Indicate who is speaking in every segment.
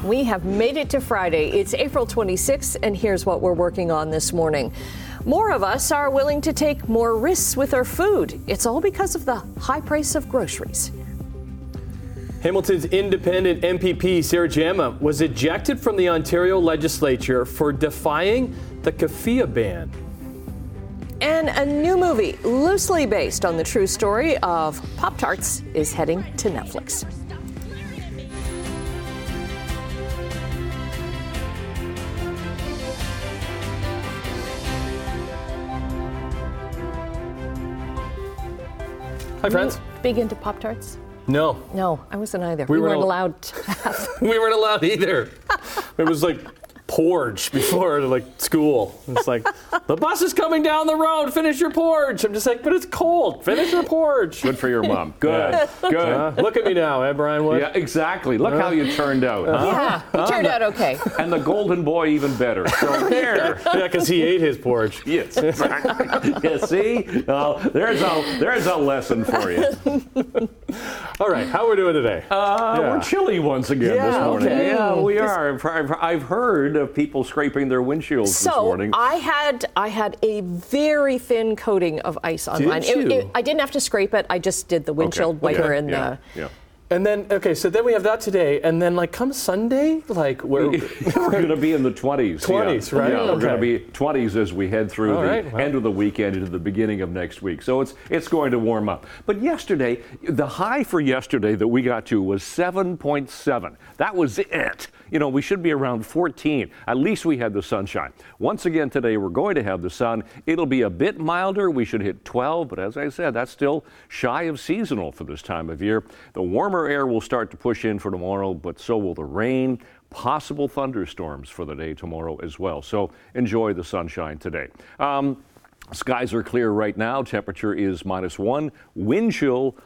Speaker 1: We have made it to Friday. It's April 26th, and here's what we're working on this morning. More of us are willing to take more risks with our food. It's all because of the high price of groceries.
Speaker 2: Hamilton's independent MPP, Sarah Jama, was ejected from the Ontario legislature for defying the kefir ban.
Speaker 1: And a new movie, loosely based on the true story of Pop-Tarts, is heading to Netflix.
Speaker 2: Hi, friends.
Speaker 1: Big into Pop-Tarts?
Speaker 2: No.
Speaker 1: No, I wasn't either. We weren't allowed to have.
Speaker 2: We weren't allowed either. It was like porridge before school. It's like, the bus is coming down the road, finish your porridge. I'm just like, but it's cold, finish your porridge.
Speaker 3: Good for your mom. Good,
Speaker 2: Yeah.
Speaker 3: good.
Speaker 2: Look at me now, Brian Wood?
Speaker 3: Yeah, exactly. Look how you turned out. Huh?
Speaker 1: Yeah, it turned out okay.
Speaker 3: And the golden boy even better. So there.
Speaker 2: Yeah, because he ate his porridge.
Speaker 3: Yes, exactly. Yeah, see? There's a lesson for you.
Speaker 2: All right, how are we doing today?
Speaker 3: We're chilly once again this morning.
Speaker 2: okay.
Speaker 3: Yeah, we are. I've heard of people scraping their windshields this morning.
Speaker 1: So I had a very thin coating of ice on mine. I didn't have to scrape it. I just did the windshield wiper and
Speaker 3: yeah.
Speaker 2: And then, so then we have that today, and then come Sunday, we're
Speaker 3: going to be in the 20s.
Speaker 2: 20s, right?
Speaker 3: Yeah, we're
Speaker 2: Okay.
Speaker 3: going to be 20s as we head through end of the weekend into the beginning of next week. So it's going to warm up. But yesterday, the high for yesterday that we got to was 7.7. That was it. We should be around 14. At least we had the sunshine. Once again today, we're going to have the sun. It'll be a bit milder. We should hit 12, but as I said, that's still shy of seasonal for this time of year. The warmer air will start to push in for tomorrow, but so will the rain. Possible thunderstorms for the day tomorrow as well. So enjoy the sunshine today. Skies are clear right now. Temperature is -1. Wind chill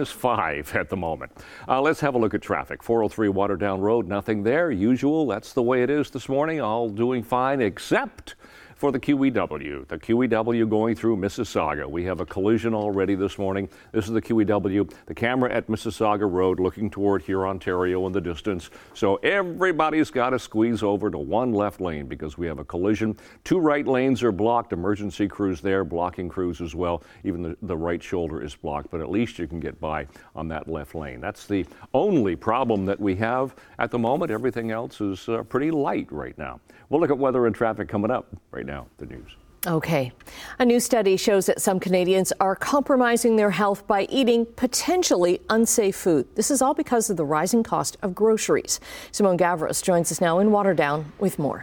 Speaker 3: -5 at the moment. Let's have a look at traffic. 403 Waterdown Road, nothing there. Usual, that's the way it is this morning. All doing fine except for the QEW. The QEW going through Mississauga. We have a collision already this morning. This is the QEW. The camera at Mississauga Road looking toward here, Ontario in the distance. So everybody's got to squeeze over to one left lane because we have a collision. 2 right lanes are blocked. Emergency crews there, blocking crews as well. Even the right shoulder is blocked, but at least you can get by on that left lane. That's the only problem that we have at the moment. Everything else is pretty light right now. We'll look at weather and traffic coming up right now. The news.
Speaker 1: Okay. A new study shows that some Canadians are compromising their health by eating potentially unsafe food. This is all because of the rising cost of groceries. Simone Gavros joins us now in Waterdown with more.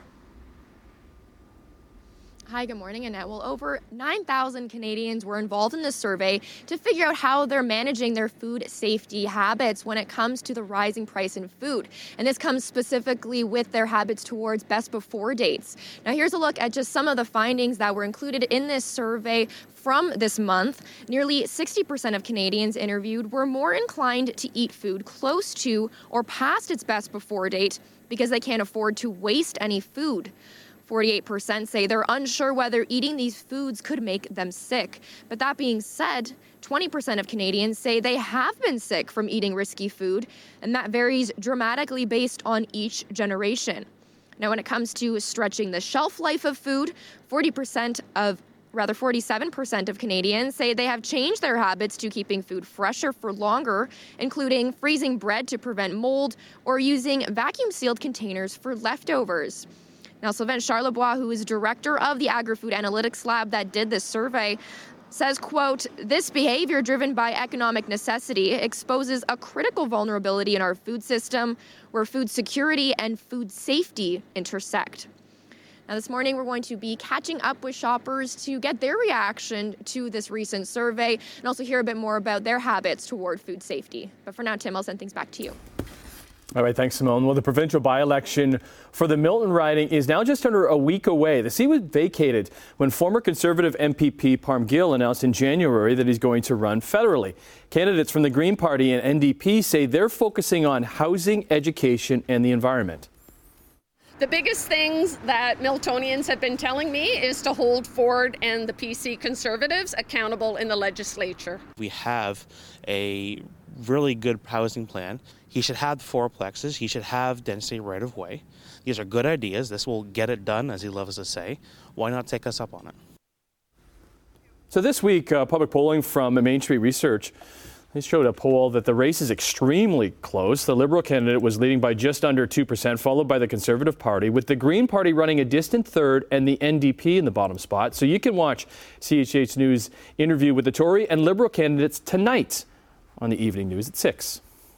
Speaker 4: Hi, good morning, Annette. Well, over 9,000 Canadians were involved in this survey to figure out how they're managing their food safety habits when it comes to the rising price in food. And this comes specifically with their habits towards best before dates. Now, here's a look at just some of the findings that were included in this survey from this month. Nearly 60% of Canadians interviewed were more inclined to eat food close to or past its best before date because they can't afford to waste any food. 48% say they're unsure whether eating these foods could make them sick. But that being said, 20% of Canadians say they have been sick from eating risky food, and that varies dramatically based on each generation. Now, when it comes to stretching the shelf life of food, 47% of Canadians say they have changed their habits to keeping food fresher for longer, including freezing bread to prevent mold or using vacuum-sealed containers for leftovers. Now, Sylvain Charlebois, who is director of the Agri-Food Analytics Lab that did this survey, says, quote, "This behavior driven by economic necessity exposes a critical vulnerability in our food system where food security and food safety intersect." Now, this morning, we're going to be catching up with shoppers to get their reaction to this recent survey and also hear a bit more about their habits toward food safety. But for now, Tim, I'll send things back to you.
Speaker 2: All right, thanks, Simone. Well, the provincial by-election for the Milton riding is now just under a week away. The seat was vacated when former Conservative MPP Parm Gill announced in January that he's going to run federally. Candidates from the Green Party and NDP say they're focusing on housing, education, and the environment.
Speaker 5: The biggest things that Miltonians have been telling me is to hold Ford and the PC Conservatives accountable in the legislature.
Speaker 6: We have a really good housing plan. He should have the fourplexes. He should have density right of way. These are good ideas. This will get it done, as he loves to say. Why not take us up on it?
Speaker 2: So this week, public polling from Main Street Research, they showed a poll that the race is extremely close. The Liberal candidate was leading by just under 2%, followed by the Conservative Party, with the Green Party running a distant third and the NDP in the bottom spot. So you can watch CHH News interview with the Tory and Liberal candidates tonight on the evening news at 6.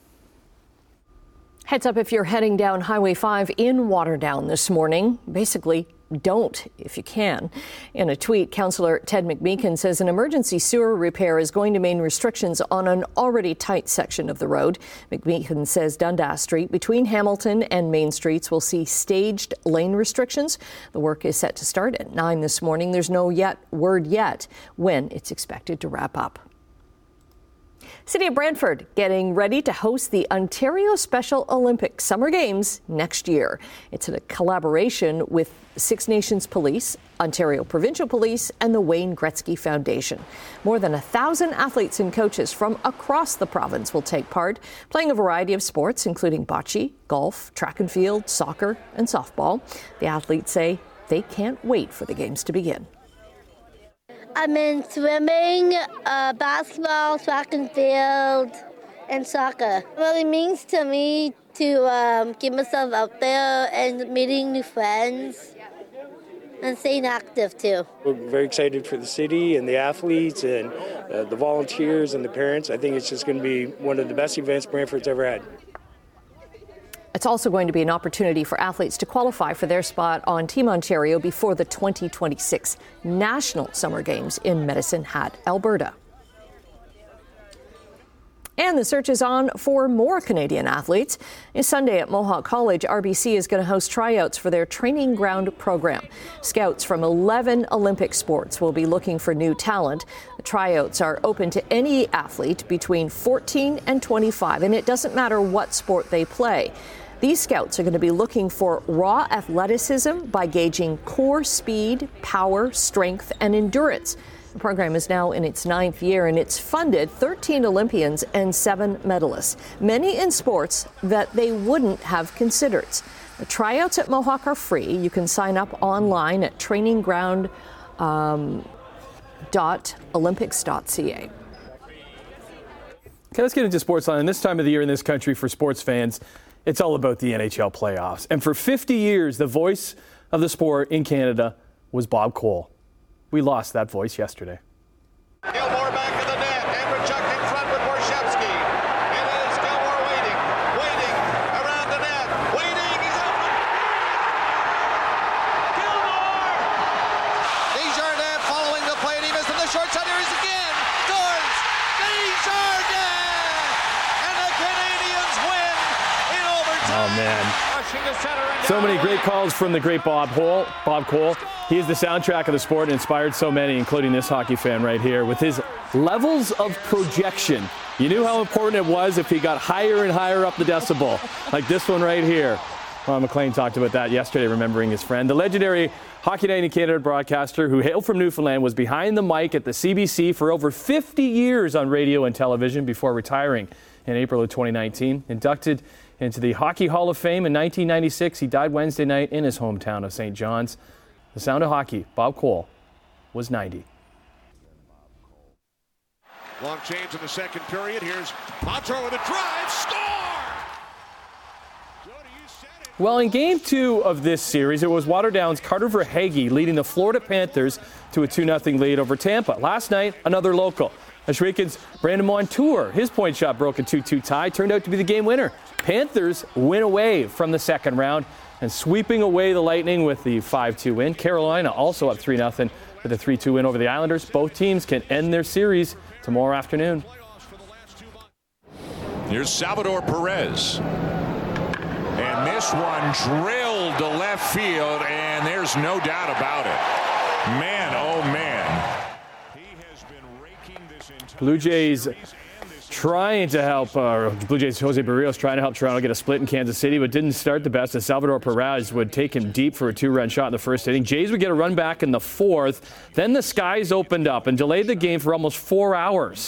Speaker 1: Heads up if you're heading down Highway 5 in Waterdown this morning. Basically, don't if you can. In a tweet, Councillor Ted McMeekin says an emergency sewer repair is going to mean restrictions on an already tight section of the road. McMeekin says Dundas Street between Hamilton and Main Streets will see staged lane restrictions. The work is set to start at 9 this morning. There's no word yet when it's expected to wrap up. City of Brantford getting ready to host the Ontario Special Olympic Summer Games next year. It's a collaboration with Six Nations Police, Ontario Provincial Police, and the Wayne Gretzky Foundation. More than 1,000 athletes and coaches from across the province will take part, playing a variety of sports, including bocce, golf, track and field, soccer, and softball. The athletes say they can't wait for the games to begin.
Speaker 7: I'm in swimming, basketball, track and field, and soccer. It really means to me to get myself out there and meeting new friends and staying active too.
Speaker 8: We're very excited for the city and the athletes and the volunteers and the parents. I think it's just going to be one of the best events Brantford's ever had.
Speaker 1: It's also going to be an opportunity for athletes to qualify for their spot on Team Ontario before the 2026 National Summer Games in Medicine Hat, Alberta. And the search is on for more Canadian athletes. This Sunday at Mohawk College, RBC is going to host tryouts for their training ground program. Scouts from 11 Olympic sports will be looking for new talent. The tryouts are open to any athlete between 14 and 25, and it doesn't matter what sport they play. These scouts are going to be looking for raw athleticism by gauging core speed, power, strength, and endurance. The program is now in its 9th year, and it's funded 13 Olympians and 7 medalists, many in sports that they wouldn't have considered. The tryouts at Mohawk are free. You can sign up online at trainingground.olympics.ca.
Speaker 2: Okay, let's get into sports line. This time of the year in this country for sports fans, it's all about the NHL playoffs. And for 50 years, the voice of the sport in Canada was Bob Cole. We lost that voice yesterday.
Speaker 9: Gilmore back to the net. Andrechuk in front with Borshevsky. It is Gilmore waiting around the net. He's open. Gilmore! Desjardins following the play, and he missed on the short side. Here he is again. Scores! Desjardins! And the Canadians win in overtime.
Speaker 2: Oh, man. So many great calls from the great Bob Cole. He is the soundtrack of the sport and inspired so many, including this hockey fan right here, with his levels of projection. You knew how important it was if he got higher and higher up the decibel, like this one right here. Ron McLean talked about that yesterday, remembering his friend. The legendary Hockey Night in Canada broadcaster who hailed from Newfoundland was behind the mic at the CBC for over 50 years on radio and television before retiring in April of 2019. Inducted into the Hockey Hall of Fame in 1996, he died Wednesday night in his hometown of St. John's. The sound of hockey, Bob Cole, was 90.
Speaker 9: Long change in the second period. Here's Montreux with a drive. Score!
Speaker 2: Well, in Game 2 of this series, it was Waterdown's Carter Verhaeghe leading the Florida Panthers to a 2-0 lead over Tampa. Last night, another local. Ohsweken Brandon Montour, his point shot broke a 2-2 tie, turned out to be the game winner. Panthers win away from the second round and sweeping away the Lightning with the 5-2 win. Carolina also up 3-0 with a 3-2 win over the Islanders. Both teams can end their series tomorrow afternoon.
Speaker 9: Here's Salvador Perez. And this one drilled to left field, and there's no doubt about it. Man, oh man.
Speaker 2: Blue Jays trying to help, Blue Jays' Jose Barrios trying to help Toronto get a split in Kansas City, but didn't start the best as Salvador Perez would take him deep for a 2-run shot in the first inning. Jays would get a run back in the fourth. Then the skies opened up and delayed the game for almost 4 hours.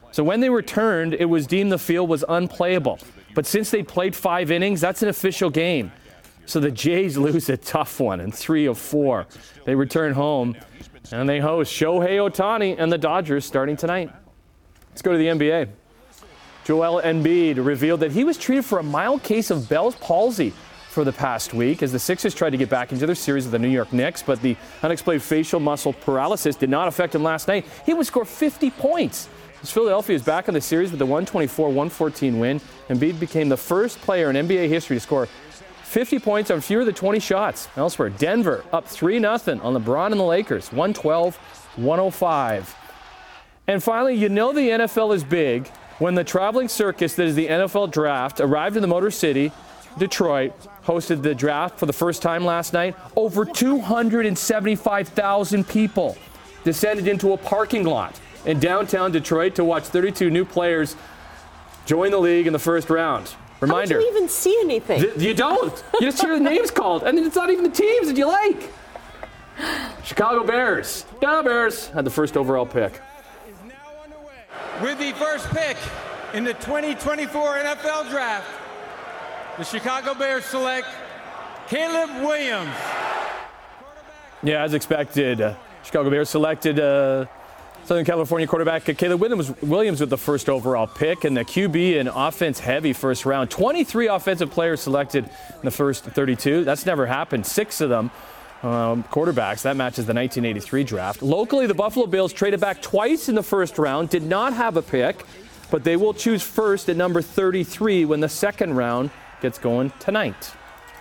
Speaker 2: So when they returned, it was deemed the field was unplayable. But since they played 5 innings, that's an official game. So the Jays lose a tough one in 3 of 4. They return home, and they host Shohei Ohtani and the Dodgers starting tonight. Let's go to the NBA. Joel Embiid revealed that he was treated for a mild case of Bell's palsy for the past week as the Sixers tried to get back into their series with the New York Knicks, but the unexplained facial muscle paralysis did not affect him last night. He would score 50 points. As Philadelphia is back in the series with a 124-114 win, Embiid became the first player in NBA history to score 50 points on fewer than 20 shots. Elsewhere, Denver up 3-0 on LeBron and the Lakers, 112-105. And finally, you know the NFL is big when the traveling circus that is the NFL Draft arrived in the Motor City. Detroit hosted the draft for the first time last night. Over 275,000 people descended into a parking lot in downtown Detroit to watch 32 new players join the league in the first round. Reminder.
Speaker 10: How don't you even see anything?
Speaker 2: You don't. You just hear the names called, and it's not even the teams that you like. Chicago Bears. Yeah, Bears had the first overall pick.
Speaker 11: With the first pick in the 2024 NFL Draft, the Chicago Bears select Caleb Williams.
Speaker 2: Yeah, as expected, Chicago Bears selected Southern California quarterback Caleb Williams with the first overall pick, and the QB and offense-heavy first round. 23 offensive players selected in the first 32. That's never happened. 6 of them quarterbacks. That matches the 1983 draft. Locally, the Buffalo Bills traded back twice in the first round, did not have a pick, but they will choose first at number 33 when the second round gets going tonight.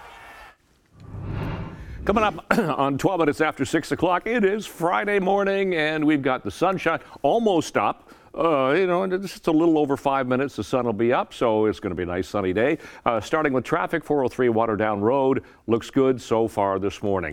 Speaker 3: Coming up on 12 minutes after 6 o'clock, it is Friday morning, and we've got the sunshine almost up. It's just a little over 5 minutes, the sun will be up, so it's going to be a nice sunny day. Starting with traffic, 403 Waterdown Road. Looks good so far this morning.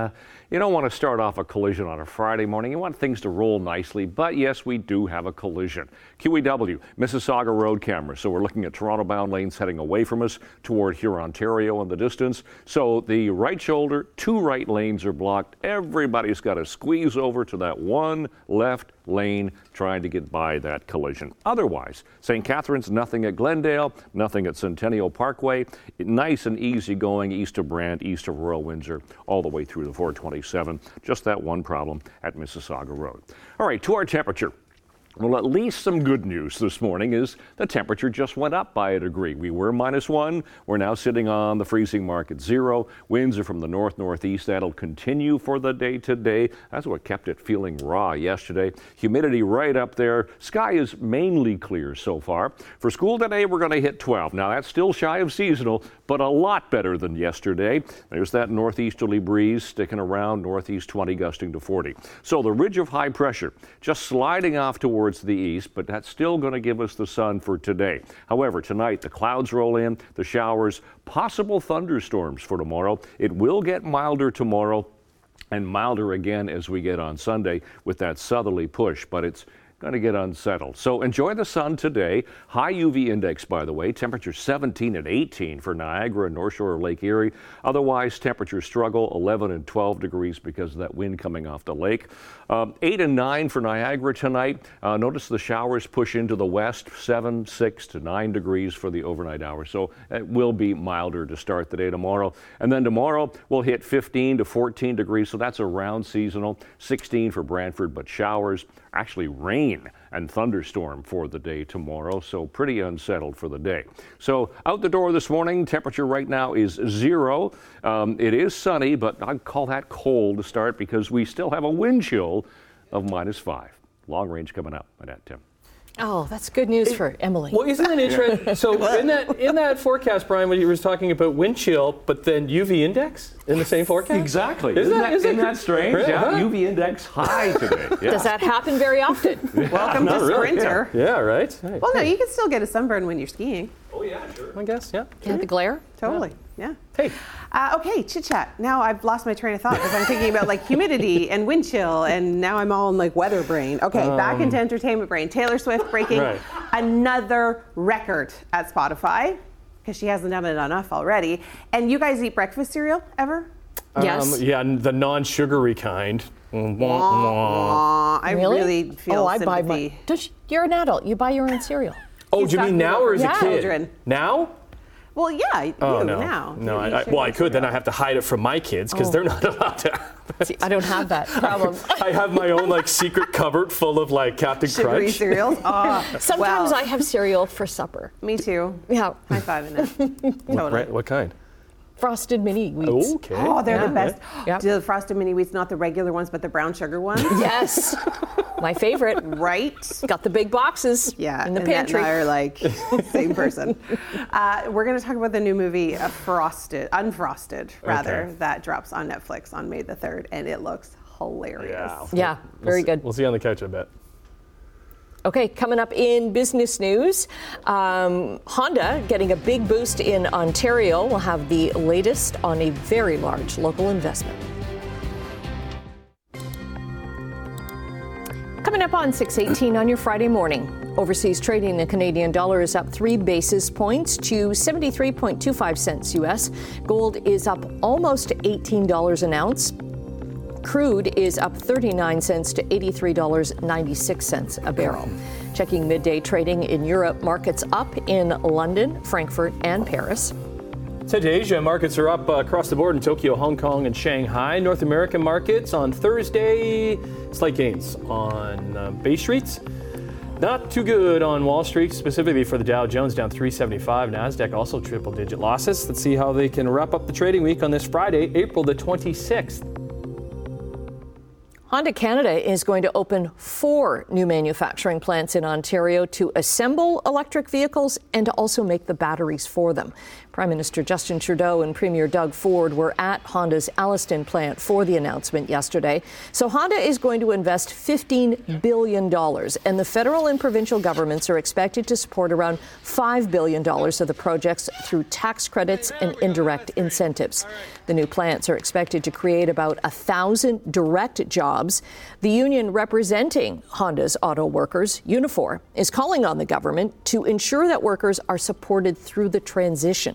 Speaker 3: You don't want to start off a collision on a Friday morning. You want things to roll nicely, but yes, we do have a collision. QEW, Mississauga Road camera. So we're looking at Toronto-bound lanes heading away from us toward Huron, Ontario in the distance. So the right shoulder, 2 right lanes are blocked. Everybody's got to squeeze over to that one left lane trying to get by that collision. Otherwise, St. Catharines, nothing at Glendale, nothing at Centennial Parkway. Nice and easy going east of Brant, east of Royal Windsor, all the way through the 427. Just that one problem at Mississauga Road. All right, to our temperature. Well, at least some good news this morning is the temperature just went up by a degree. We were -1. We're now sitting on the freezing mark at 0. Winds are from the north-northeast. That'll continue for the day today. That's what kept it feeling raw yesterday. Humidity right up there. Sky is mainly clear so far. For school today, we're going to hit 12. Now, that's still shy of seasonal, but a lot better than yesterday. There's that northeasterly breeze sticking around, northeast 20 gusting to 40. So the ridge of high pressure just sliding off towards the east, but that's still going to give us the sun for today. However, tonight the clouds roll in, the showers, possible thunderstorms for tomorrow. It will get milder tomorrow and milder again as we get on Sunday with that southerly push, but it's going to get unsettled. So enjoy the sun today. High UV index, by the way. Temperature 17 and 18 for Niagara and North Shore of Lake Erie. Otherwise, temperatures struggle 11 and 12 degrees because of that wind coming off the lake. 8 and 9 for Niagara tonight. Notice the showers push into the west, 7, 6 to 9 degrees for the overnight hours. So it will be milder to start the day tomorrow. And then tomorrow we'll hit 15 to 14 degrees. So that's around seasonal. 16 for Brantford, but showers, actually rain and thunderstorm for the day tomorrow, so pretty unsettled for the day. So out the door this morning, temperature right now is 0. It is sunny, but I'd call that cold to start because we still have a wind chill of -5. Long range coming up by that, Tim.
Speaker 1: Oh, that's good news for Emily.
Speaker 2: Well, isn't that interesting? So in that forecast, Brian, when you were talking about wind chill, but then UV index in the same forecast?
Speaker 3: Exactly. Isn't that strange? Yeah, UV index high today. Yeah.
Speaker 1: Does that happen very often?
Speaker 10: Welcome to Sprinter.
Speaker 2: Yeah, right.
Speaker 10: Well, no, you can still get a sunburn when you're skiing.
Speaker 3: Oh, yeah, sure.
Speaker 2: I guess, yeah.
Speaker 1: Yeah, the glare?
Speaker 10: Totally, yeah.
Speaker 2: Hey.
Speaker 10: Okay, chit chat. Now I've lost my train of thought because I'm thinking about like humidity and wind chill, and now I'm all in like weather brain. Okay, back into entertainment brain. Taylor Swift breaking another record at Spotify because she hasn't done it enough already. And you guys eat breakfast cereal ever?
Speaker 1: Yes.
Speaker 2: Yeah, the non-sugary kind.
Speaker 10: I really feel sympathy.
Speaker 1: You're an adult. You buy your own cereal.
Speaker 2: Oh, do you mean now or as a kid?
Speaker 10: Children.
Speaker 2: Now?
Speaker 10: Well, yeah,
Speaker 2: no.
Speaker 10: now.
Speaker 2: No, I could. Then I have to hide it from my kids because they're not allowed to.
Speaker 1: See, I don't have that problem.
Speaker 2: I have my own secret cupboard full of Captain
Speaker 10: Sugary
Speaker 2: Crunch.
Speaker 10: cereals.
Speaker 1: Sometimes I have cereal for supper.
Speaker 10: Me too.
Speaker 1: Yeah.
Speaker 10: High five in it. Totally.
Speaker 2: What kind?
Speaker 1: Frosted Mini Wheats.
Speaker 2: Okay.
Speaker 10: Oh, they're the best.
Speaker 1: Yep.
Speaker 10: Do the Frosted Mini Wheats, not the regular ones, but the brown sugar ones?
Speaker 1: Yes. My favorite.
Speaker 10: Right?
Speaker 1: Got the big boxes in the pantry.
Speaker 10: And Annette and I are same person. We're going to talk about the new movie, Unfrosted, that drops on Netflix on May the 3rd, and it looks hilarious.
Speaker 1: Yeah, very good.
Speaker 2: We'll see you on the couch, I bet.
Speaker 1: Okay, coming up in business news, Honda getting a big boost in Ontario. We'll have the latest on a very large local investment. Coming up on 6:18 on your Friday morning. Overseas trading, the Canadian dollar is up 3 basis points to 73.25 cents U.S. Gold is up almost $18 an ounce. Crude is up 39 cents to $83.96 a barrel. Checking midday trading in Europe, markets up in London, Frankfurt, and Paris.
Speaker 2: Head to Asia, markets are up across the board in Tokyo, Hong Kong, and Shanghai. North American markets on Thursday, slight gains on Bay Street. Not too good on Wall Street, specifically for the Dow Jones, down 375. NASDAQ also triple-digit losses. Let's see how they can wrap up the trading week on this Friday, April the 26th.
Speaker 1: Honda Canada is going to open 4 new manufacturing plants in Ontario to assemble electric vehicles and to also make the batteries for them. Prime Minister Justin Trudeau and Premier Doug Ford were at Honda's Alliston plant for the announcement yesterday. So Honda is going to invest $15 billion, and the federal and provincial governments are expected to support around $5 billion of the projects through tax credits and indirect incentives. The new plants are expected to create about 1,000 direct jobs. The union representing Honda's auto workers, Unifor, is calling on the government to ensure that workers are supported through the transition.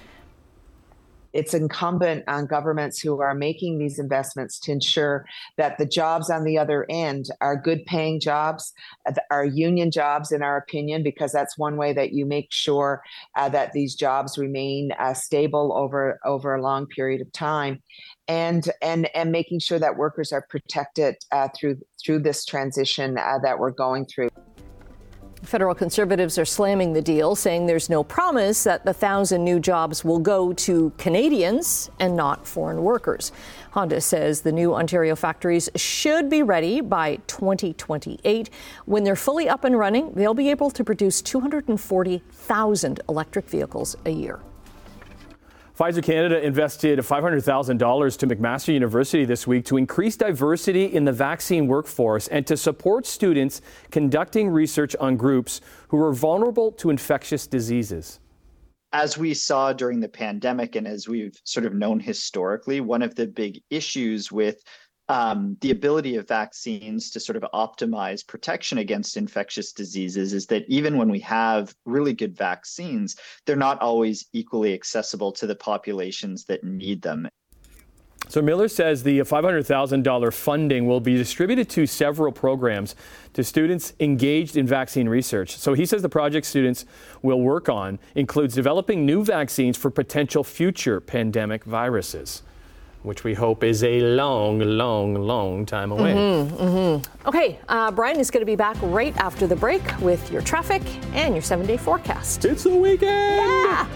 Speaker 12: It's incumbent on governments who are making these investments to ensure that the jobs on the other end are good paying jobs, are union jobs in our opinion, because that's one way that you make sure that these jobs remain stable over a long period of time. And making sure that workers are protected through this transition that we're going through.
Speaker 1: Federal Conservatives are slamming the deal, saying there's no promise that the 1,000 new jobs will go to Canadians and not foreign workers. Honda says the new Ontario factories should be ready by 2028. When they're fully up and running, they'll be able to produce 240,000 electric vehicles a year.
Speaker 2: Pfizer Canada invested $500,000 to McMaster University this week to increase diversity in the vaccine workforce and to support students conducting research on groups who are vulnerable to infectious diseases.
Speaker 13: As we saw during the pandemic and as we've sort of known historically, one of the big issues with the ability of vaccines to sort of optimize protection against infectious diseases is that even when we have really good vaccines, they're not always equally accessible to the populations that need them.
Speaker 2: So Miller says the $500,000 funding will be distributed to several programs to students engaged in vaccine research. So he says the project students will work on includes developing new vaccines for potential future pandemic viruses, which we hope is a long, long, long time away.
Speaker 1: Okay, Brian is going to be back right after the break with your traffic and your 7-day forecast.
Speaker 2: It's the weekend!
Speaker 1: Yeah!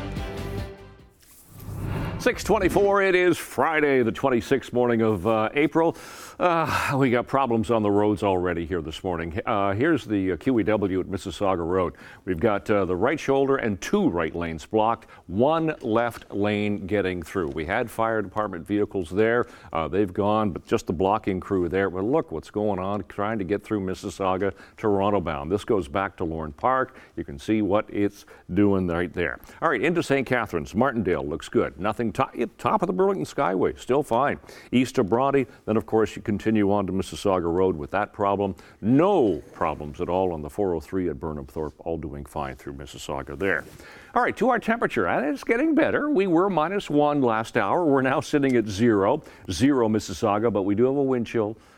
Speaker 3: 6:24, it is Friday, the 26th morning of April. We got problems on the roads already here this morning. Here's the QEW at Mississauga Road. We've got the right shoulder and 2 right lanes blocked, 1 left lane getting through. We had fire department vehicles there. They've gone, but just the blocking crew there. Well, look what's going on, trying to get through Mississauga, Toronto bound. This goes back to Lorne Park. You can see what it's doing right there. All right, into St. Catharines. Martindale looks good. Nothing top of the Burlington Skyway, still fine. East of Bronte, then of course you continue on to Mississauga Road with that problem. No problems at all on the 403 at Burnham Thorpe, all doing fine through Mississauga there. All right, to our temperature, and it's getting better. We were -1 last hour. We're now sitting at 0 Mississauga, but we do have a wind chill.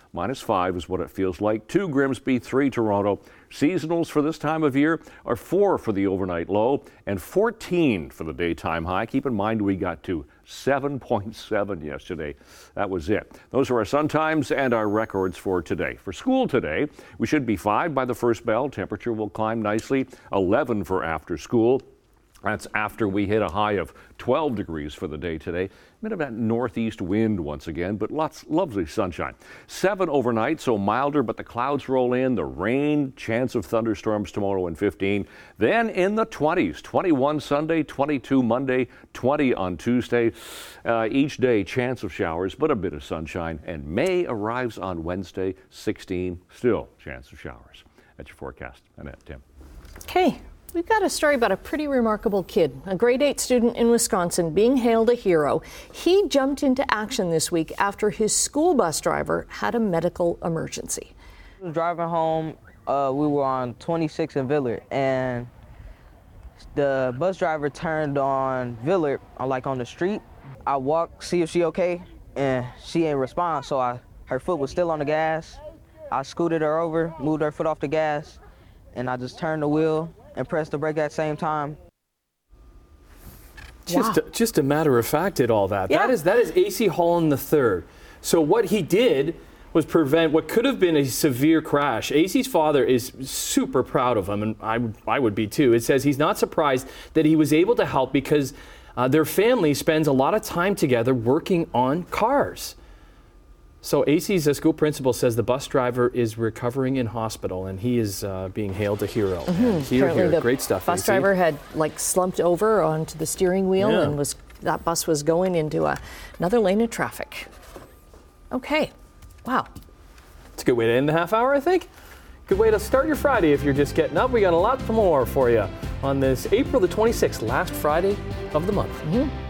Speaker 3: -5 is what it feels like. 2 Grimsby, 3 Toronto. Seasonals for this time of year are 4 for the overnight low and 14 for the daytime high. Keep in mind we got to 7.7 yesterday. That was it. Those are our sun times and our records for today. For school today, we should be 5 by the first bell. Temperature will climb nicely. 11 for after school. That's after we hit a high of 12 degrees for the day today. A bit of that northeast wind once again, but lots lovely sunshine. 7 overnight, so milder, but the clouds roll in, the rain, chance of thunderstorms tomorrow and 15. Then in the 20s, 21 Sunday, 22 Monday, 20 on Tuesday. Each day, chance of showers, but a bit of sunshine. And May arrives on Wednesday, 16, still chance of showers. That's your forecast. Annette, Tim.
Speaker 1: Okay. We've got a story about a pretty remarkable kid, a grade 8 student in Wisconsin being hailed a hero. He jumped into action this week after his school bus driver had a medical emergency.
Speaker 14: Driving home, we were on 26 in Villard, and the bus driver turned on Villard, like on the street. I walked, see if she okay, and she ain't respond, so her foot was still on the gas. I scooted her over, moved her foot off the gas, and I just turned the wheel and press the brake at the same time.
Speaker 2: Just a matter of fact, all that.
Speaker 1: Yeah.
Speaker 2: That is AC Holland III. So what he did was prevent what could have been a severe crash. AC's father is super proud of him, and I would be too. It says he's not surprised that he was able to help because their family spends a lot of time together working on cars. So AC's school principal says the bus driver is recovering in hospital, and he is being hailed a hero.
Speaker 1: Apparently
Speaker 2: great stuff.
Speaker 1: Bus
Speaker 2: AC.
Speaker 1: driver had slumped over onto the steering wheel, and that bus was going into another lane of traffic. Okay, wow.
Speaker 2: It's a good way to end the half hour, I think. Good way to start your Friday if you're just getting up. We got a lot more for you on this April the 26th, last Friday of the month.